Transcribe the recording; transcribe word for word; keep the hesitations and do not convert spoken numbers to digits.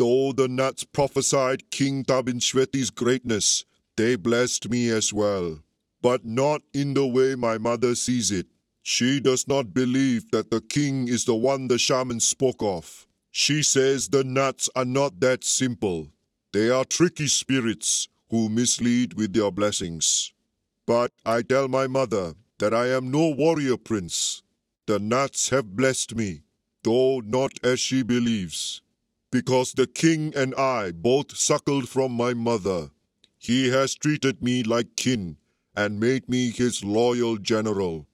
Though the nuts prophesied King Tabinshweti's greatness, they blessed me as well. But not in the way my mother sees it. She does not believe that the king is the one the shaman spoke of. She says the nuts are not that simple. They are tricky spirits who mislead with their blessings. But I tell my mother that I am no warrior prince. The nuts have blessed me, though not as she believes. Because the king and I both suckled from my mother, he has treated me like kin and made me his loyal general.